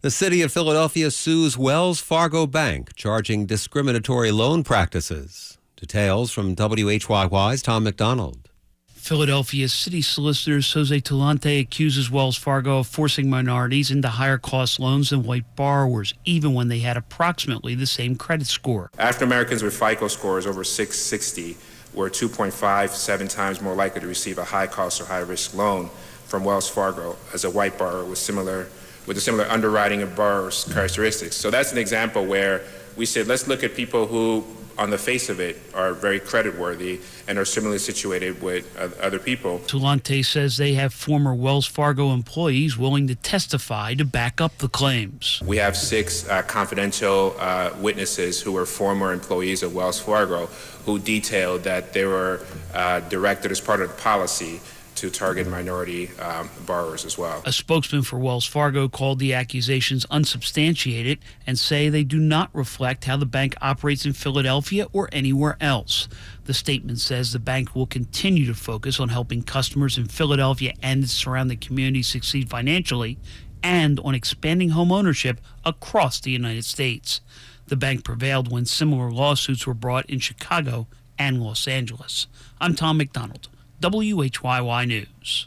The city of Philadelphia sues Wells Fargo Bank, charging discriminatory loan practices. Details from WHYY's Tom McDonald. Philadelphia City Solicitor Jose Talante accuses Wells Fargo of forcing minorities into higher cost loans than white borrowers, even when they had approximately the same credit score. African Americans with FICO scores over 660 were 2.57 times more likely to receive a high cost or high risk loan from Wells Fargo as a white borrower with a similar underwriting and borrower's characteristics. So that's an example where we said, let's look at people who, on the face of it, are very creditworthy and are similarly situated with other people. Talante says they have former Wells Fargo employees willing to testify to back up the claims. We have 6 confidential witnesses who were former employees of Wells Fargo who detailed that they were directed as part of the policy to target minority borrowers as well. A spokesman for Wells Fargo called the accusations unsubstantiated and say they do not reflect how the bank operates in Philadelphia or anywhere else. The statement says the bank will continue to focus on helping customers in Philadelphia and its surrounding communities succeed financially and on expanding home ownership across the United States. The bank prevailed when similar lawsuits were brought in Chicago and Los Angeles. I'm Tom McDonald, WHYY News.